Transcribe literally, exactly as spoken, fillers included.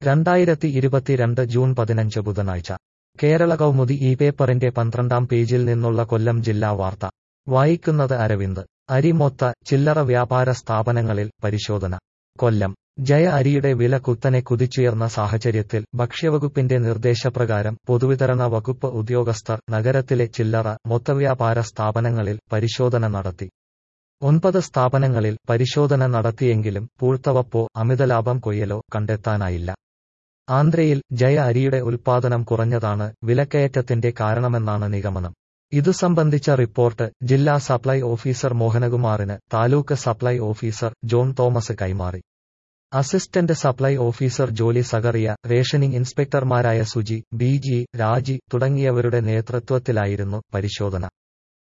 രണ്ടായിരത്തി ഇരുപത്തിരണ്ട് ജൂൺ പതിനഞ്ച് ബുധനാഴ്ച കേരള കൗമുദി ഈ പേപ്പറിന്റെ പന്ത്രണ്ടാം പേജിൽ നിന്നുള്ള കൊല്ലം ജില്ലാ വാർത്ത വായിക്കുന്നത് അരവിന്ദ്. അരി മൊത്ത ചില്ലറ വ്യാപാര സ്ഥാപനങ്ങളിൽ പരിശോധന. കൊല്ലം. ജയ അരിയുടെ വില കുത്തനെ കുതിച്ചുയർന്ന സാഹചര്യത്തിൽ ഭക്ഷ്യവകുപ്പിന്റെ നിർദ്ദേശപ്രകാരം പൊതുവിതരണ വകുപ്പ് ഉദ്യോഗസ്ഥർ നഗരത്തിലെ ചില്ലറ മൊത്തവ്യാപാര സ്ഥാപനങ്ങളിൽ പരിശോധന നടത്തി. ഒൻപത് സ്ഥാപനങ്ങളിൽ പരിശോധന നടത്തിയെങ്കിലും പൂഴ്ത്തവപ്പോ അമിതലാഭം കൊയ്യലോ കണ്ടെത്താനായില്ല. ആന്ധ്രയിൽ ജയ അരിയുടെ ഉൽപ്പാദനം കുറഞ്ഞതാണ് വിലക്കയറ്റത്തിന്റെ കാരണമെന്നാണ് നിഗമനം. ഇതു സംബന്ധിച്ച റിപ്പോർട്ട് ജില്ലാ സപ്ലൈ ഓഫീസർ മോഹനകുമാറിന് taluk supply officer John Thomas കൈമാറി. Assistant supply officer Jolly Zacharia, rationing ഇൻസ്പെക്ടർമാരായ സുജി, ബി ജി, രാജി തുടങ്ങിയവരുടെ നേതൃത്വത്തിലായിരുന്നു പരിശോധന.